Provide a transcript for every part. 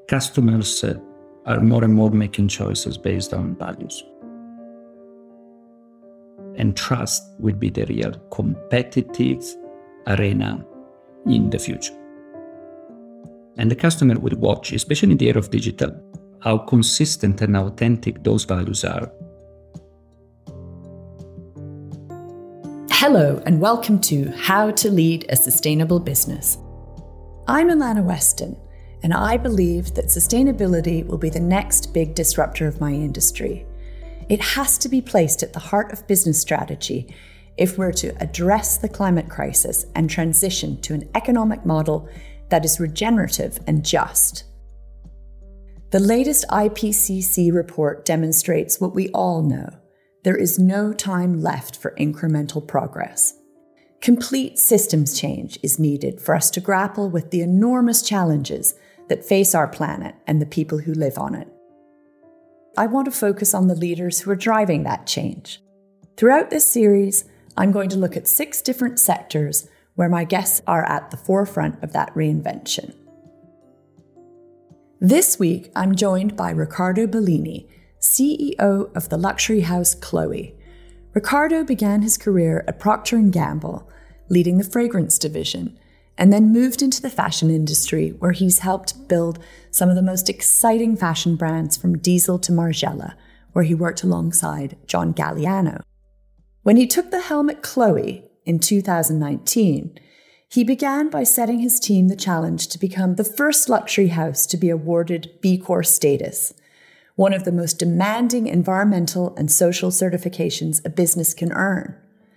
customers are more and more making choices based on values. And trust will be the real competitive arena in the future. And the customer will watch, especially in the era of digital, how consistent and authentic those values are. Hello, and welcome to How to Lead a Sustainable Business. I'm Alana Weston, and I believe that sustainability will be the next big disruptor of my industry. It has to be placed at the heart of business strategy if we're to address the climate crisis and transition to an economic model that is regenerative and just. The latest IPCC report demonstrates what we all know. There is no time left for incremental progress. Complete systems change is needed for us to grapple with the enormous challenges that face our planet and the people who live on it. I want to focus on the leaders who are driving that change. Throughout this series, I'm going to look at 6 different sectors where my guests are at the forefront of that reinvention. This week, I'm joined by Riccardo Bellini, CEO of the luxury house Chloé. Riccardo began his career at Procter & Gamble, leading the fragrance division, and then moved into the fashion industry where he's helped build some of the most exciting fashion brands from Diesel to Margiela, where he worked alongside John Galliano. When he took the helm at Chloé in 2019, he began by setting his team the challenge to become the first luxury house to be awarded B Corp status, one of the most demanding environmental and social certifications a business can earn.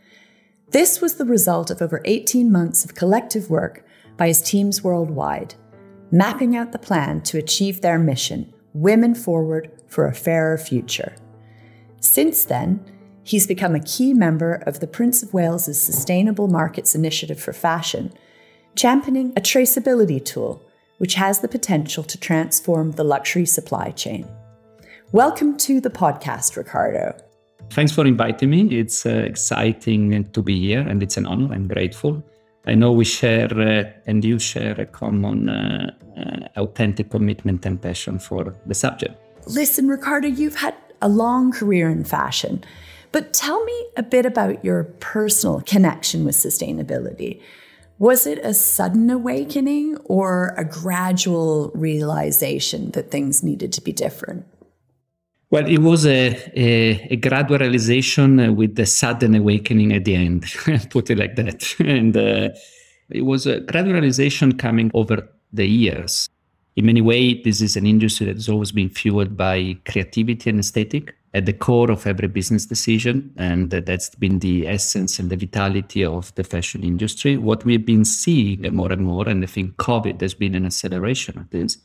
This was the result of over 18 months of collective work by his teams worldwide, mapping out the plan to achieve their mission, Women Forward for a Fairer Future. Since then, he's become a key member of the Prince of Wales's Sustainable Markets Initiative for Fashion, championing a traceability tool which has the potential to transform the luxury supply chain. Welcome to the podcast, Riccardo. Thanks for inviting me. It's exciting to be here, and it's an honor. I'm grateful. I know we share and you share a common authentic commitment and passion for the subject. Listen, Riccardo, you've had a long career in fashion, but tell me a bit about your personal connection with sustainability. Was it a sudden awakening or a gradual realization that things needed to be different? Well, it was a gradual realization with the sudden awakening at the end, put it like that. And it was a gradual realization coming over the years. In many ways, this is an industry that has always been fueled by creativity and aesthetic at the core of every business decision. And that's been the essence and the vitality of the fashion industry. What we've been seeing more and more, and I think COVID has been an acceleration of this,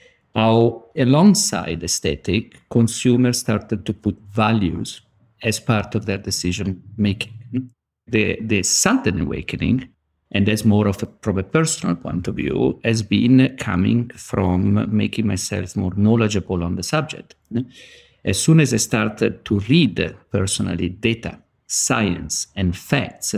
how alongside aesthetic, consumers started to put values as part of their decision making. The sudden awakening, and that's more of from a personal point of view, has been coming from making myself more knowledgeable on the subject. As soon as I started to read personally data, science, and facts,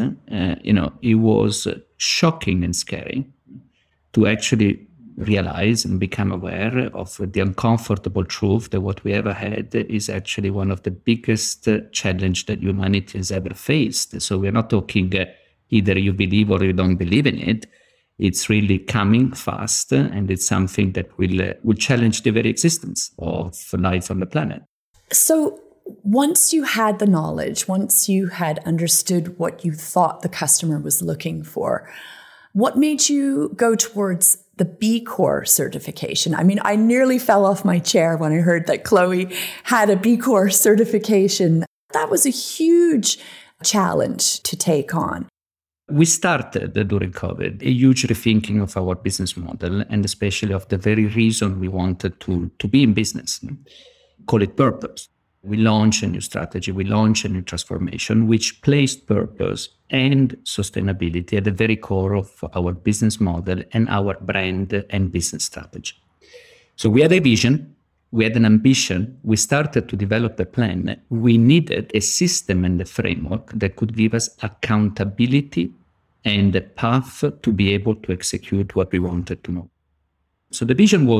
it was shocking and scary to actually realize and become aware of the uncomfortable truth that what we ever had is actually one of the biggest challenge that humanity has ever faced. So we're not talking either you believe or you don't believe in it. It's really coming fast, and it's something that will challenge the very existence of life on the planet. So once you had the knowledge, once you had understood what you thought the customer was looking for, what made you go towards the B Corp certification? I mean, I nearly fell off my chair when I heard that Chloé had a B Corp certification. That was a huge challenge to take on. We started during COVID a huge rethinking of our business model, and especially of the very reason we wanted to be in business. Call it purpose. We launched a new strategy, we launched a new transformation, which placed purpose and sustainability at the very core of our business model and our brand and business strategy. So we had a vision, we had an ambition, we started to develop a plan. We needed a system and a framework that could give us accountability and a path to be able to execute what we wanted to know. So the vision was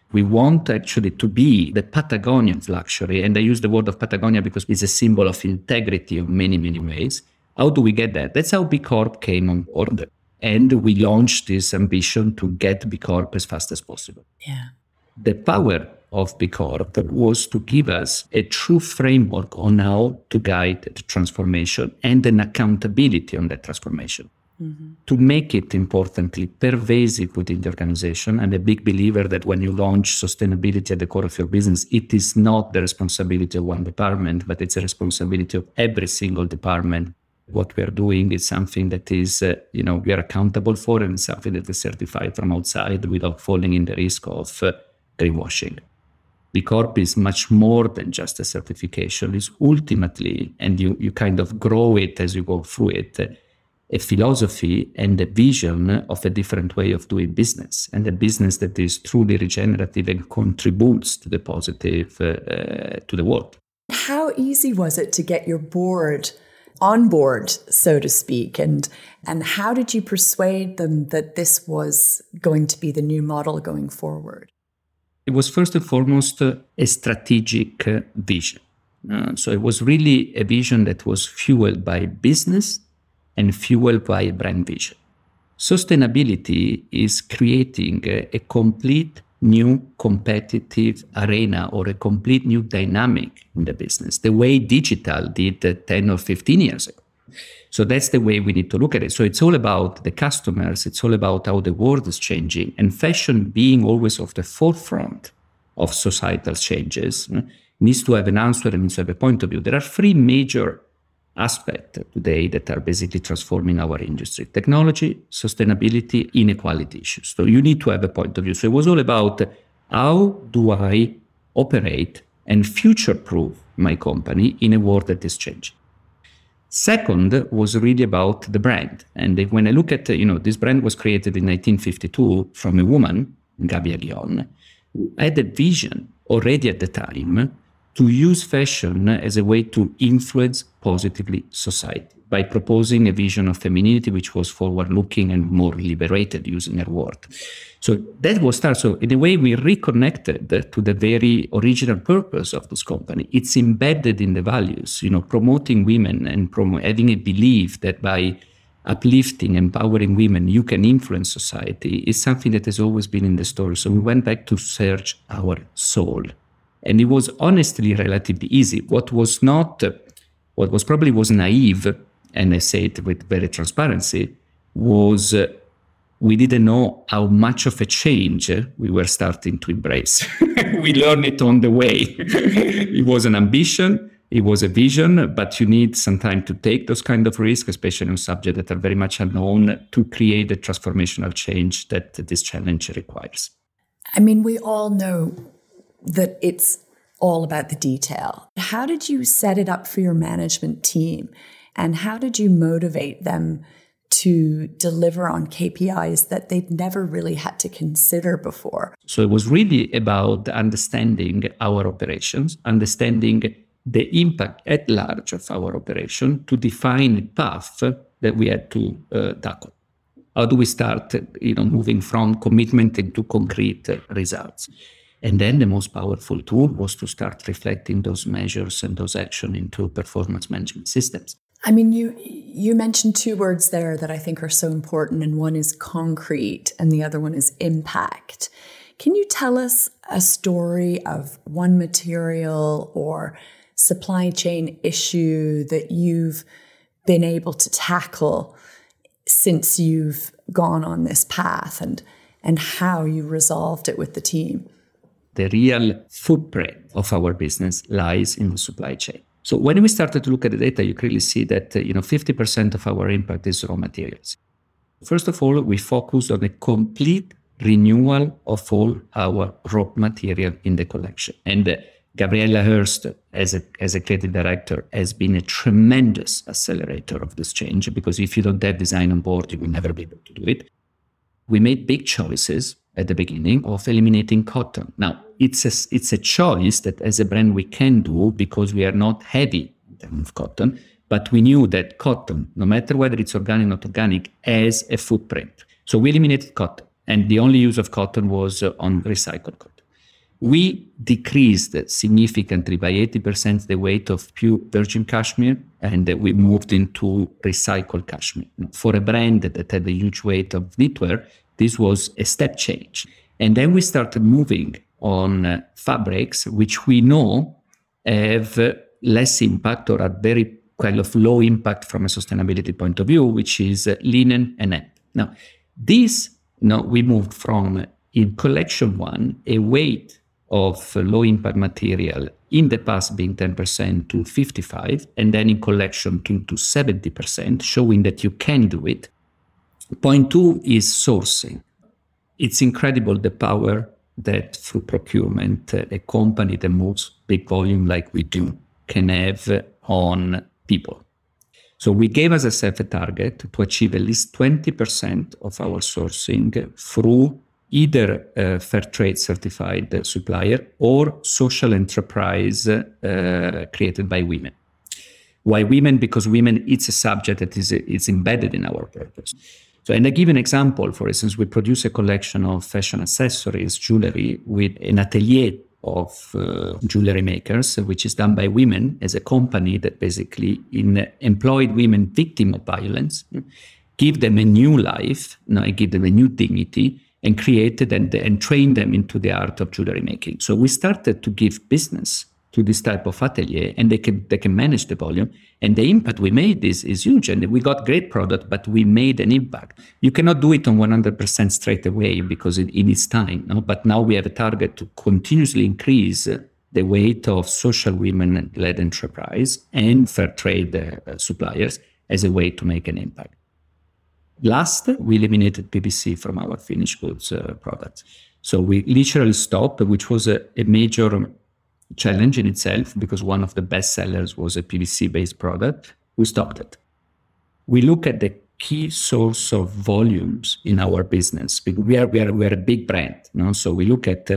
We want actually to be the Patagonia of luxury. And I use the word of Patagonia because it's a symbol of integrity in many, many ways. How do we get that? That's how B Corp came on board. And we launched this ambition to get B Corp as fast as possible. Yeah. The power of B Corp was to give us a true framework on how to guide the transformation and an accountability on that transformation. Mm-hmm. To make it, importantly, pervasive within the organization. I'm a big believer that when you launch sustainability at the core of your business, it is not the responsibility of one department, but it's a responsibility of every single department. What we are doing is something that is, we are accountable for, and something that is certified from outside without falling in the risk of greenwashing. B Corp is much more than just a certification. It's ultimately, and you kind of grow it as you go through it, a philosophy and a vision of a different way of doing business, and a business that is truly regenerative and contributes to the positive to the world. How easy was it to get your board on board, so to speak, and how did you persuade them that this was going to be the new model going forward? It was first and foremost a strategic vision. So it was really a vision that was fueled by business and fueled by brand vision. Sustainability is creating a complete new competitive arena or a complete new dynamic in the business, the way digital did 10 or 15 years ago. So that's the way we need to look at it. So it's all about the customers. It's all about how the world is changing, and fashion being always of the forefront of societal changes needs to have an answer and needs to have a point of view. There are three major aspects today that are basically transforming our industry: technology, sustainability, inequality issues. So you need to have a point of view. So it was all about how do I operate and future-proof my company in a world that is changing. Second was really about the brand. And when I look at, this brand was created in 1952 from a woman, Gabia Guion, who had a vision already at the time to use fashion as a way to influence positively society by proposing a vision of femininity which was forward-looking and more liberated, using her word. So that was start. So in a way, we reconnected to the very original purpose of this company. It's embedded in the values, promoting women and having a belief that by uplifting, empowering women, you can influence society is something that has always been in the story. So we went back to search our soul. And it was honestly relatively easy. What was probably naive, and I say it with very transparency, was we didn't know how much of a change we were starting to embrace. We learned it on the way. It was an ambition, it was a vision, but you need some time to take those kind of risks, especially on subjects that are very much unknown, to create the transformational change that this challenge requires. I mean, we all know that it's all about the detail. How did you set it up for your management team? And how did you motivate them to deliver on KPIs that they'd never really had to consider before? So it was really about understanding our operations, understanding the impact at large of our operation to define a path that we had to tackle. How do we start, moving from commitment into concrete results? And then the most powerful tool was to start reflecting those measures and those actions into performance management systems. I mean, you mentioned two words there that I think are so important, and one is concrete and the other one is impact. Can you tell us a story of one material or supply chain issue that you've been able to tackle since you've gone on this path, and how you resolved it with the team? The real footprint of our business lies in the supply chain. So when we started to look at the data, you clearly see that 50% of our impact is raw materials. First of all, we focused on a complete renewal of all our raw material in the collection. And Gabriela Hearst, as a creative director, has been a tremendous accelerator of this change, because if you don't have design on board, you will never be able to do it. We made big choices at the beginning of eliminating cotton. Now, it's a choice that as a brand we can do because we are not heavy in terms of cotton, but we knew that cotton, no matter whether it's organic or not organic, has a footprint. So we eliminated cotton, and the only use of cotton was on recycled cotton. We decreased significantly by 80% the weight of pure virgin cashmere, and we moved into recycled cashmere. For a brand that had a huge weight of knitwear, this was a step change. And then we started moving on fabrics, which we know have less impact or are very kind of low impact from a sustainability point of view, which is linen and hemp. Now, we moved from, in collection 1, a weight of low impact material in the past being 10% to 55%, and then in collection 2 to 70%, showing that you can do it. Point 2 is sourcing. It's incredible the power that through procurement, a company that moves big volume like we do can have on people. So we gave ourselves a target to achieve at least 20% of our sourcing through either a fair trade certified supplier or social enterprise created by women. Why women? Because women, it's a subject that is embedded in our purpose. So, and I give an example. For instance, we produce a collection of fashion accessories, jewelry, with an atelier of jewelry makers, which is done by women as a company that basically employed women victims of violence, give them a new life, give them a new dignity, and created and trained them into the art of jewelry making. So we started to give business to this type of atelier, and they can manage the volume. And the impact we made is huge. And we got great product, but we made an impact. You cannot do it on 100% straight away because it needs time. No? But now we have a target to continuously increase the weight of social women-led enterprise and fair trade suppliers as a way to make an impact. Last, we eliminated PVC from our finished goods products. So we literally stopped, which was a major challenge in itself, because one of the best sellers was a PVC-based product. We stopped it. We look at the key source of volumes in our business. We are a big brand, so we look at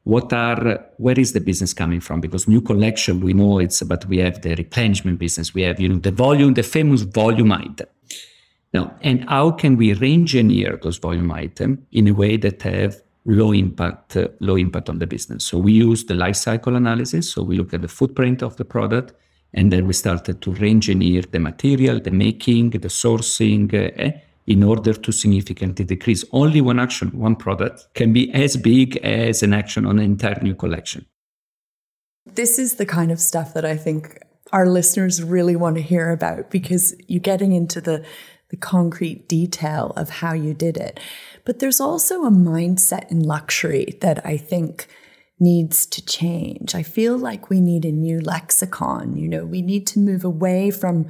where is the business coming from? Because new collection, we know but we have the replenishment business. We have the volume, the famous volume item. Now, and how can we re-engineer those volume items in a way that have low impact on the business? So we use the life cycle analysis. So we look at the footprint of the product, and then we started to re-engineer the material, the making, the sourcing, in order to significantly decrease. Only one action, one product can be as big as an action on an entire new collection. This is the kind of stuff that I think our listeners really want to hear about, because you're getting into the concrete detail of how you did it. But there's also a mindset in luxury that I think needs to change. I feel like we need a new lexicon. We need to move away from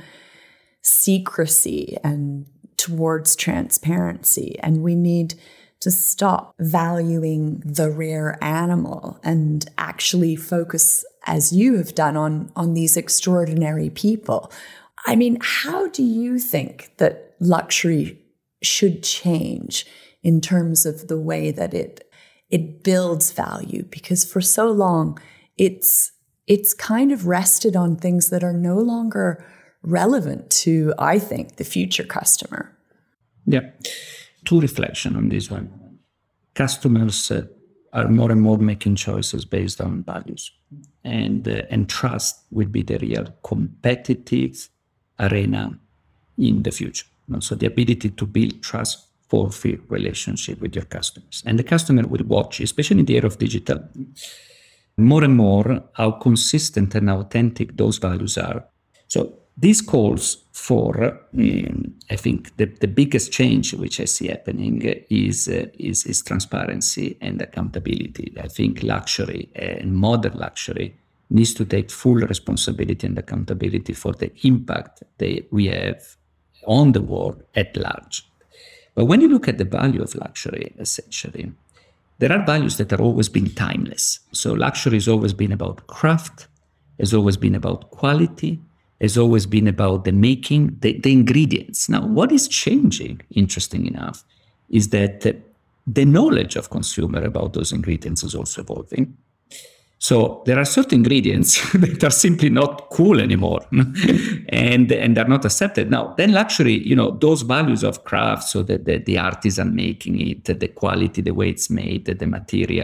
secrecy and towards transparency. And we need to stop valuing the rare animal and actually focus, as you have done, on these extraordinary people. I mean, how do you think that luxury should change in terms of the way that it builds value? Because for so long, it's kind of rested on things that are no longer relevant to, I think, the future customer. Yeah. Two reflections on this one. Customers are more and more making choices based on values, and trust will be the real competitive arena in the future. So the ability to build trustful relationship with your customers. And the customer will watch, especially in the era of digital, more and more how consistent and authentic those values are. So this calls for, I think, the biggest change which I see happening is transparency and accountability. I think luxury and modern luxury needs to take full responsibility and accountability for the impact that we have on the world at large. But when you look at the value of luxury, essentially, there are values that have always been timeless. So luxury has always been about craft, has always been about quality, has always been about the making, the ingredients. Now, what is changing, interesting enough, is that the knowledge of consumer about those ingredients is also evolving. So there are certain ingredients that are simply not cool anymore and they're not accepted. Now, then luxury, those values of craft, so that the artisan making it, the quality, the way it's made, the materials,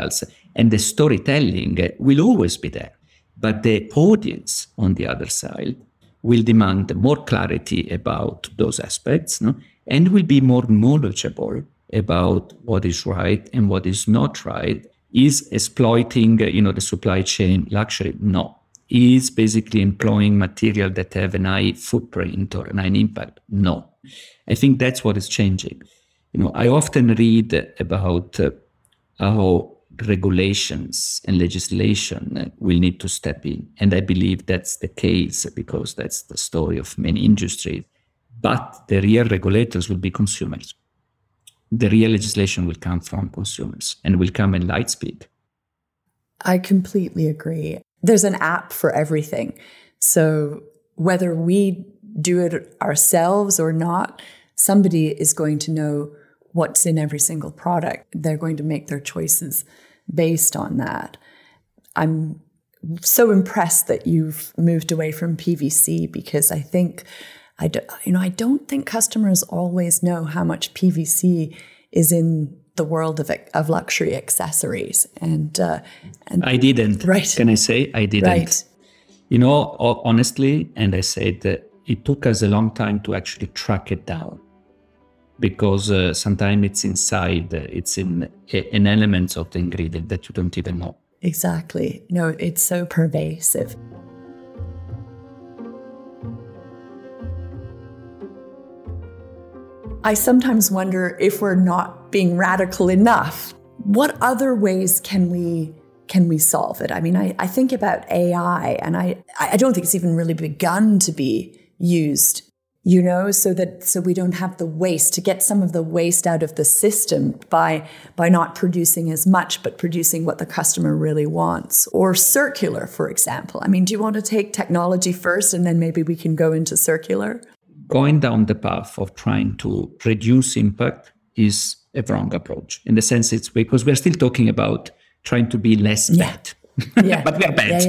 And the storytelling will always be there. But the audience on the other side will demand more clarity about those aspects, no? And will be more knowledgeable about what is right and what is not right. Is exploiting, the supply chain luxury? No. Is basically employing material that have an high footprint or an high impact? No. I think that's what is changing. I often read about how regulations and legislation will need to step in. And I believe that's the case because that's the story of many industries. But the real regulators will be consumers. The real legislation will come from consumers and will come in light speed. I completely agree. There's an app for everything. So whether we do it ourselves or not, somebody is going to know what's in every single product. They're going to make their choices based on that. I'm so impressed that you've moved away from PVC because I think, I don't think customers always know how much PVC is in the world of luxury accessories. And I didn't. Right. Can I say I didn't? Right. Honestly, and I said it took us a long time to actually track it down because sometimes it's inside, it's in an element of the ingredient that you don't even know. Exactly. No, it's so pervasive. I sometimes wonder if we're not being radical enough. What other ways can we solve it? I mean, I think about AI, and I don't think it's even really begun to be used, so we don't have the waste, to get some of the waste out of the system by not producing as much, but producing what the customer really wants. Or circular, for example. I mean, do you want to take technology first and then maybe we can go into circular? Going down the path of trying to reduce impact is a wrong approach. In the sense, it's because we're still talking about trying to be less bad. Yeah. But we are bad.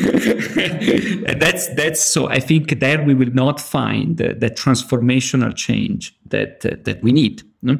Yeah. That's so. I think there we will not find the transformational change that we need. No?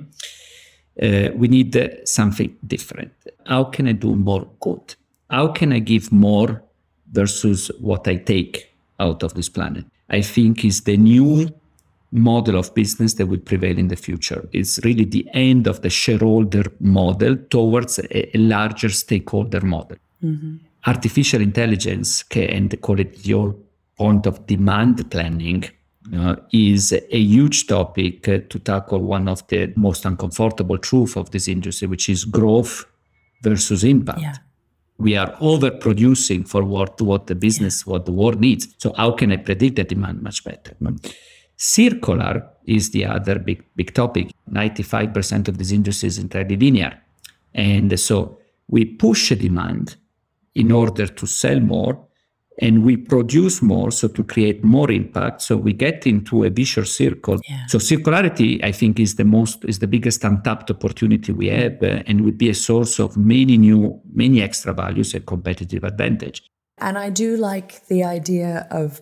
We need something different. How can I do more good? How can I give more versus what I take out of this planet? I think is the new model of business that will prevail in the future. It's really the end of the shareholder model towards a larger stakeholder model. Mm-hmm. Artificial intelligence, and call it your point of demand planning, is a huge topic to tackle one of the most uncomfortable truths of this industry, which is growth versus impact. Yeah. We are overproducing for what the business, what the world needs. So how can I predict the demand much better? Circular is the other big topic. 95% of this industry is entirely linear. And so we push a demand in order to sell more, and we produce more, so to create more impact. So we get into a vicious circle. Yeah. So circularity, I think, is the biggest untapped opportunity we have, and would be a source of many extra values and competitive advantage. And I do like the idea of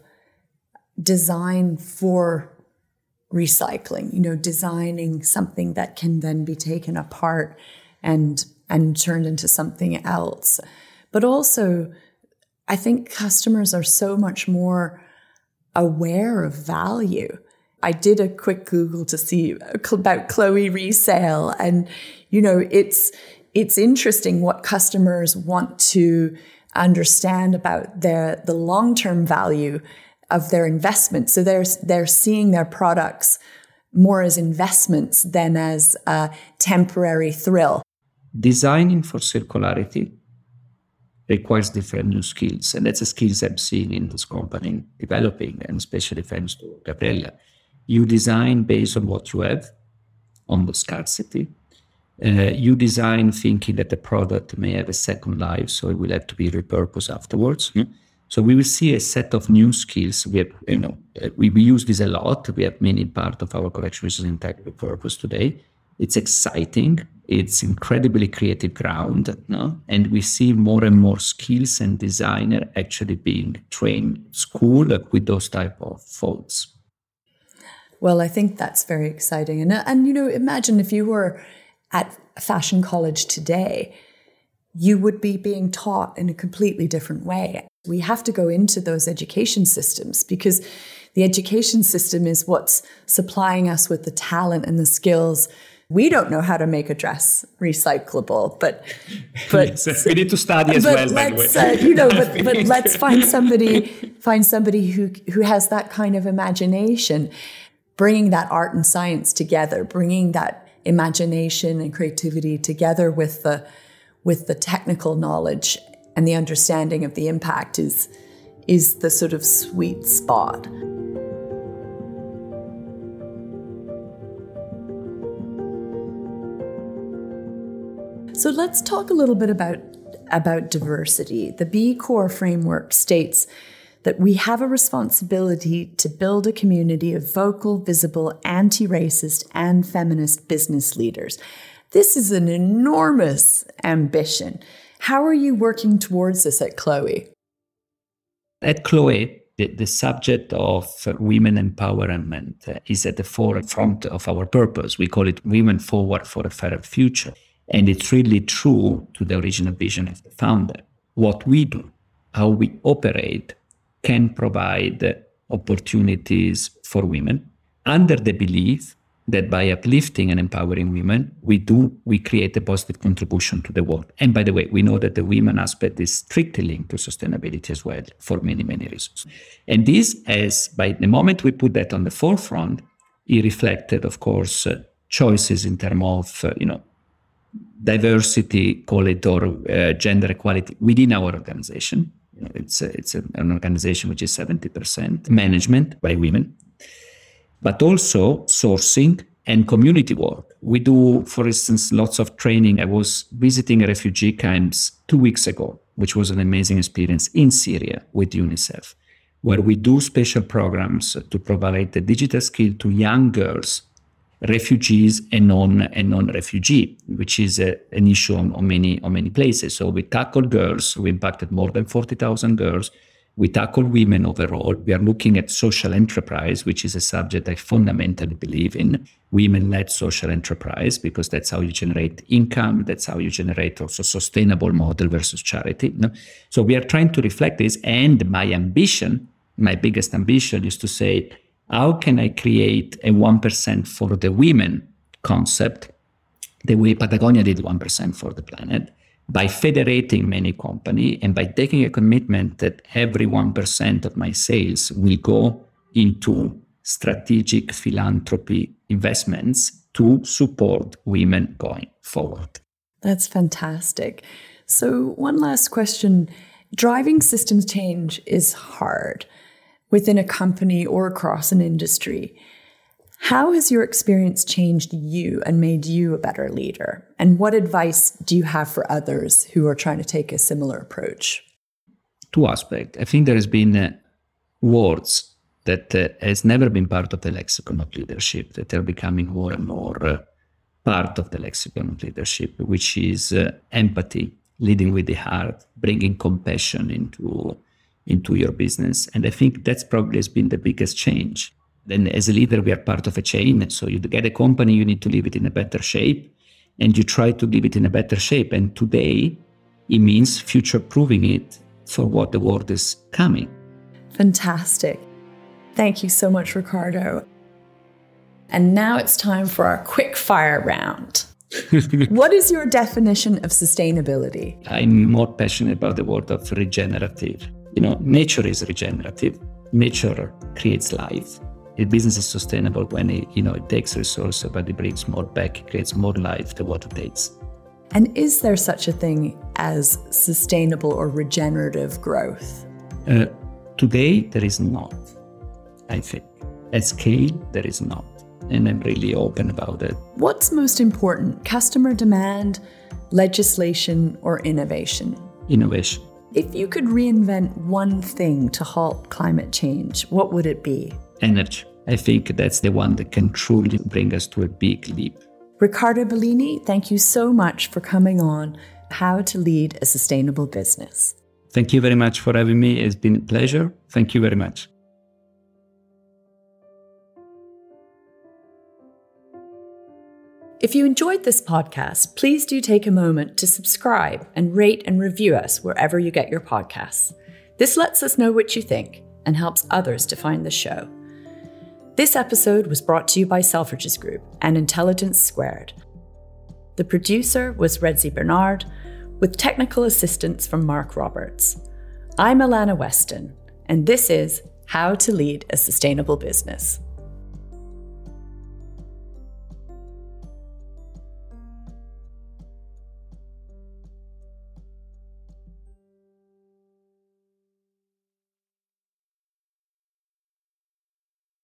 design for recycling, designing something that can then be taken apart and turned into something else. But also, I think customers are so much more aware of value. I did a quick Google to see about Chloe resale, and it's interesting what customers want to understand about the long-term value of their investment. So they're seeing their products more as investments than as a temporary thrill. Designing for circularity requires different new skills, and that's the skills I'm seeing in this company developing, and especially thanks to Gabriella. You design based on what you have, on the scarcity. You design thinking that the product may have a second life, so it will have to be repurposed afterwards. So we will see a set of new skills. We have, we use this a lot. We have many part of our collection which is entirely repurposed today. It's exciting. It's incredibly creative ground, and we see more and more skills and designer actually being trained in school with those type of thoughts. Well, I think that's very exciting. And imagine if you were at fashion college today, you would be being taught in a completely different way. We have to go into those education systems because the education system is what's supplying us with the talent and the skills. We don't know how to make a dress recyclable, but yes, we need to study as well. By the way, but let's find somebody who has that kind of imagination, bringing that art and science together, bringing that imagination and creativity together with the technical knowledge and the understanding of the impact is the sort of sweet spot. So let's talk a little bit about diversity. The B Corp framework states that we have a responsibility to build a community of vocal, visible, anti-racist and feminist business leaders. This is an enormous ambition. How are you working towards this at Chloe? At Chloe, the subject of women empowerment is at the forefront of our purpose. We call it Women Forward for a Fairer Future. And it's really true to the original vision of the founder. What we do, how we operate, can provide opportunities for women under the belief that by uplifting and empowering women, we create a positive contribution to the world. And by the way, we know that the women aspect is strictly linked to sustainability as well for many, many reasons. And this, as by the moment we put that on the forefront, it reflected, of course, choices in terms of, diversity, call it, or gender equality within our organization. It's an organization which is 70% management by women, but also sourcing and community work. We do, for instance, lots of training. I was visiting refugee camps 2 weeks ago, which was an amazing experience in Syria with UNICEF, where we do special programs to provide the digital skill to young girls, refugees and non-refugee, which is an issue on many places. So we tackle girls. We impacted more than 40,000 girls. We tackle women overall. We are looking at social enterprise, which is a subject I fundamentally believe in, women-led social enterprise, because that's how you generate income. That's how you generate also sustainable model versus charity. So we are trying to reflect this. And my biggest ambition is to say, how can I create a 1% for the women concept, the way Patagonia did 1% for the planet, by federating many companies and by taking a commitment that every 1% of my sales will go into strategic philanthropy investments to support women going forward. That's fantastic. So one last question. Driving systems change is hard within a company or across an industry. How has your experience changed you and made you a better leader? And what advice do you have for others who are trying to take a similar approach? Two aspects. I think there has been words that has never been part of the lexicon of leadership, that are becoming more and more part of the lexicon of leadership, which is empathy, leading with the heart, bringing compassion into your business. And I think that's probably has been the biggest change. Then as a leader, we are part of a chain. So you get a company, you need to leave it in a better shape, and you try to leave it in a better shape. And today, it means future-proofing it for what the world is coming. Fantastic. Thank you so much, Riccardo. And now it's time for our quick fire round. What is your definition of sustainability? I'm more passionate about the word of regenerative. Nature is regenerative. Nature creates life. A business is sustainable when it takes resources, but it brings more back, it creates more life than what it takes. And is there such a thing as sustainable or regenerative growth? Today, there is not, I think. At scale, there is not. And I'm really open about it. What's most important, customer demand, legislation, or innovation? Innovation. If you could reinvent one thing to halt climate change, what would it be? Energy. I think that's the one that can truly bring us to a big leap. Riccardo Bellini, thank you so much for coming on How to Lead a Sustainable Business. Thank you very much for having me. It's been a pleasure. Thank you very much. If you enjoyed this podcast, please do take a moment to subscribe and rate and review us wherever you get your podcasts. This lets us know what you think and helps others to find the show. This episode was brought to you by Selfridges Group and Intelligence Squared. The producer was Redzi Bernard, with technical assistance from Mark Roberts. I'm Alana Weston, and this is How to Lead a Sustainable Business.